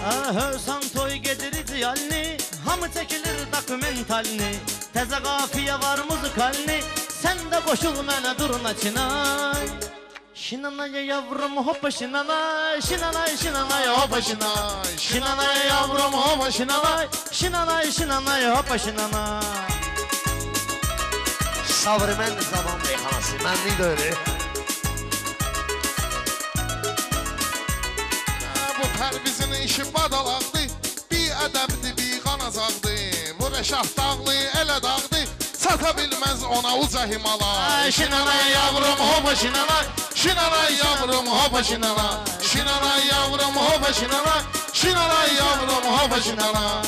Hövsan toy gedir idealini, hamı çekilir dokumentalini. Təzə qafiyə var muzikalini, sən də qoşul mənə duruna Çinay. Şinanay yavrum hoppa şinanay, şinanay şinanay hoppa şinay. Şinanay yavrum hoppa şinanay, şinanay şinanay hoppa şinanay. Sabri mən də zaman meyxanası, mənlik də öyle. Bu Pərvizin işi badalaqdı, bir ədəbdi, bir qanacaqdı. Bu Rəşad dağlı, elə dağdı, sata bilməz ona uca Himalay. Şinanay yavrum hoppa şinanay, Şinanay yavrum hoppa şinanay, Şinanay yavrum hoppa şinanay, Şinanay yavrum hoppa şinanay.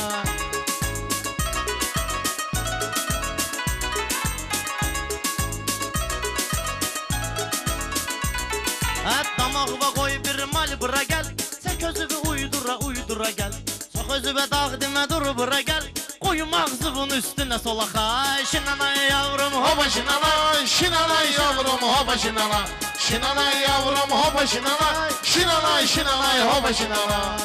Damağıma qoy bir mal bura gəl, sən közüvü uydura uydura gəl. Çox özüvə dağ demə dur bura gəl, qoyum ağzının üstünə solaxay. Şinanay yavrum hoppa şinanay, Şinanay yavrum hoppa şinanay, Şinanay yavrum hoppa şinanay, Şinanay şinanay hoppa şinanay.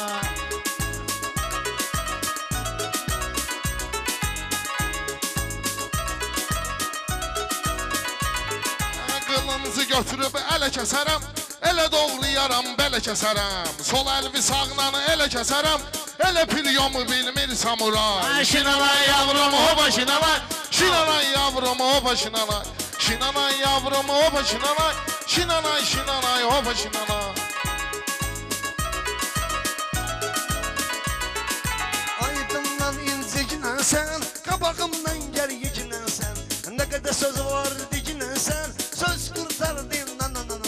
Qılıncı götürüb ələ kəsərəm, elə doğrayaram, belə kəsərəm. Sol əlvi sağla elə kəsərəm, elə pilyomu bilmir samuray. Şinanay yavrum hoppa şinanay, Şinanay yavrum hoppa şinanay, Şinanay yavrum hoppa şinanay, Şinanay şinanay hoppa şinanay. Aydımdan inciginənsən, qabağımdan gərgiginənsən. Nə qədər söz var diginənsən, söz qurtardın nananana.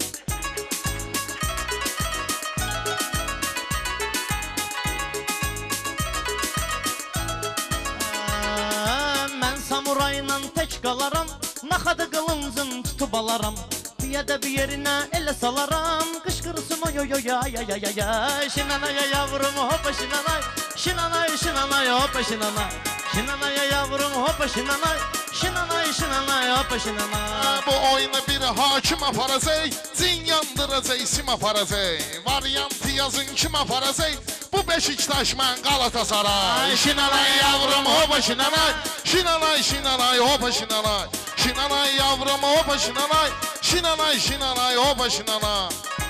Mən samurayla tək qalaram, naxadı qılıncın tutub alaram. Piyada bir yerinə elə salaram, qışqırsın oy oy oy ay ay ay ay. Şinanay yavrum hoppa şinanay, Şinanay şinanay hoppa şinanay. Şinanay yavrum hoppa şinanay, Şinanay şinanay hoppa şinanay. Bu oyunu bir hakim aparacaq, cin yandıracaq, isim aparacaq. Variantı yazın kim aparacaq, bu Beşiktaş mən Galatasaray. Şinanay yavrum hoppa şinanay, Şinanay şinanay hoppa şinanay, Şinanay yavrum hoppa şinanay, Şinanay şinanay hoppa şinanay.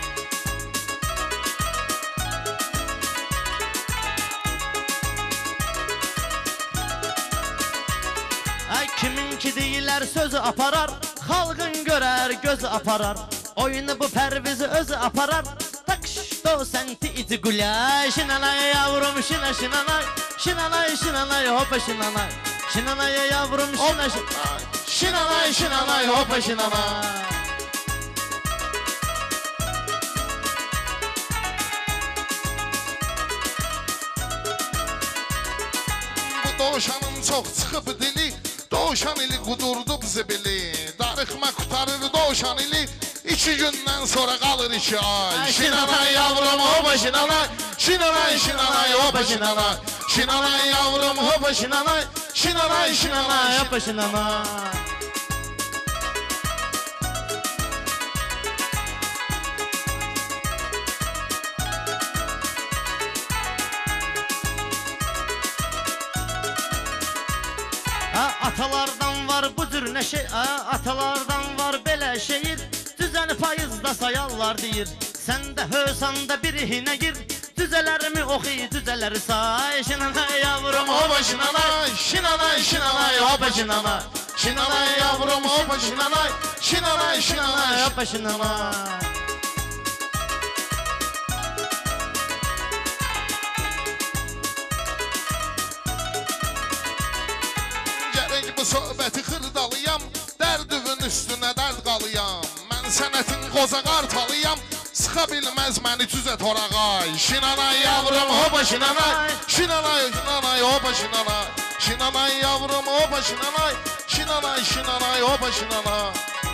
Ay kiminki deyilər sözü aparar, xalqın görər gözü aparar. Oyunu bu Pərvizi özü aparar, takşdo senti iti gülay. Şinanay yavrum şina şinanay, Şinanay şinanay hoppa şinanay. Şinanay yavrum şina şinanay, Şinanay şinanay hoppa şinanay. Bu doğuşanın çox çıxıb dili, Doğuşan ili qudurdub zibili. Darıxma qutarır doğuşan ili, 2 gündən sonra qalır 2 ay. Şinanay yavrum hoppa şinanay, Şinanay şinanay hoppa şinanay, Şinanay yavrum hoppa şinanay, Şinanay şinanay hoppa şinanay. Atalardan var bu cür nə şey, atalardan var belə şehir. Düzəni payızda sayarlar deyir, sən də hösanda birihinə gir. Düzələrimi oxuy, düzələri say. Şinanay yavrum hoppa şinanay, Şinanay şinanay hoppa şinanay, Şinanay yavrum hoppa şinanay, Şinanay şinanay hoppa şinanay. Bu söhbəti xırdalıyam, dərdüvün üstünə dərd qalıyam. Mən sənətin qoza qartalıyam, sıxa bilməz məni cüzə torağay. Şinanay yavrum hoppa şinanay, Şinanay şinanay hoppa şinanay, Şinanay yavrum hoppa şinanay, Şinanay şinanay hoppa şinanay.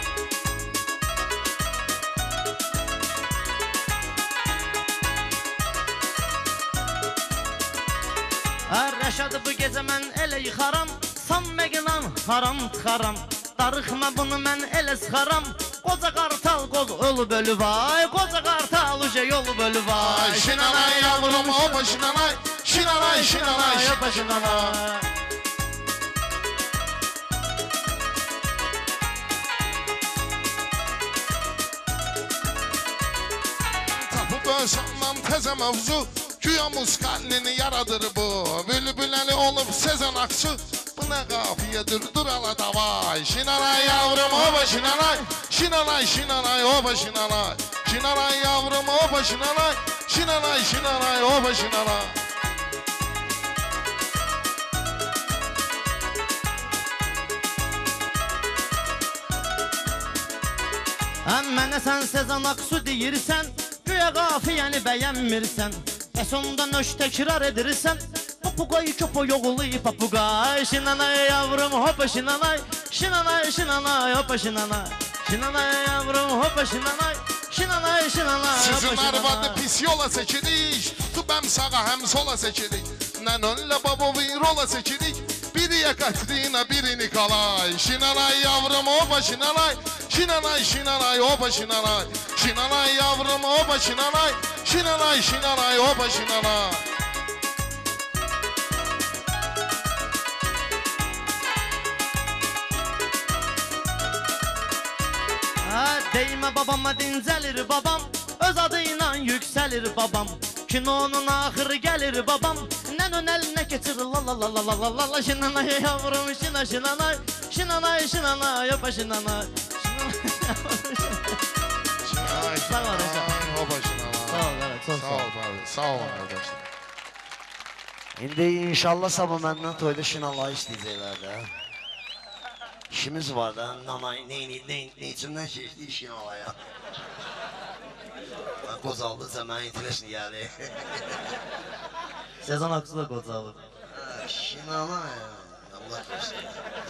Rəşadı bu gecə mən elə yıxaram, san məqlan haram tıxaram. Darıxma bunu mən elə sıxaram, Koca qartal qoz ölü bölü vay. Koca qartal uca yolu bölü vay. Şinanay yavrum hopa şinanay. Şinanay şinanay Yopa şinanay. Tapıb ölsəməm təzə mövzu. Güya muskallini yaradır bu. Bülbüləli olub Sezen Aksu. Bu nə qafiyyədir dur ala davay. Şinanay yavrum hopa şinanay. Şinanay şinanay hopa şinanay. Şinanay yavrum hopa şinanay. Şinanay şinanay hopa şinanay. Mənə sən Sezen Aksu deyirsən, güya qafiyəni bəyənmirsən. Sonda nöş təkrar edirsən, papuqay köpo yoğulu papuqay. Şinanay yavrum hopa şinanay. Şinanay şinanay hopa şinanay. Şinanay yavrum hopa şinanay. Şinanay şinanay hopa Sizin şinanay. arvadı pis yola çekirik. Tutub həm sağa həm sola çekirik. Nənönlə babovi rola çekirik. Biriyə Katrina, biri Nikolay. Şinanay yavrum hopa şinanay. Şinanay şinanay hopa şinanay. Şinanay yavrum hopa şinanay. Şinanay şinanay hopa şinanay. Değme babama dincəlir babam. Öz adıyla yüksəlir babam. Kinonun axırı gəlir babam. Nənön əlinə keçir la la la la la la la la. Şinanay yavrum şina şinanay. Şinanay şinanay yopa şinanay. Şinanay Sağ ol, şinanay hopa şinanay. Sağ ol, evet, çok Sağ ol abi. Sağ ol arkadaşlar. İndi inşallah sabah məndən toyda şinalay istəyəcəklər də. İşimiz var da, nanay, neyçimdən keçdik şinalaya. Qozaldıca mənə itiləşini gəlir. Sezen Aksu da qocalır. Şinalay, Allah keçdi.